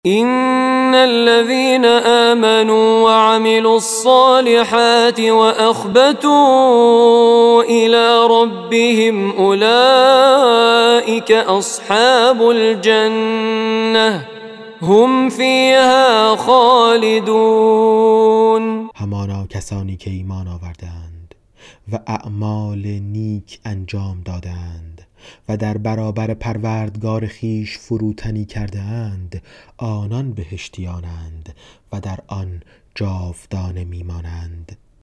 إن الذين آمنوا وعملوا الصالحات وأخبتوا إلى ربهم أولئك أصحاب الجنة هم فيها خالدون. همانا کسانی که ایمان آوردند و اعمال نیک انجام دادند و در برابر پروردگار خیش فروتنی کردند، آنان بهشتیانند و در آن جاودانه میمانند.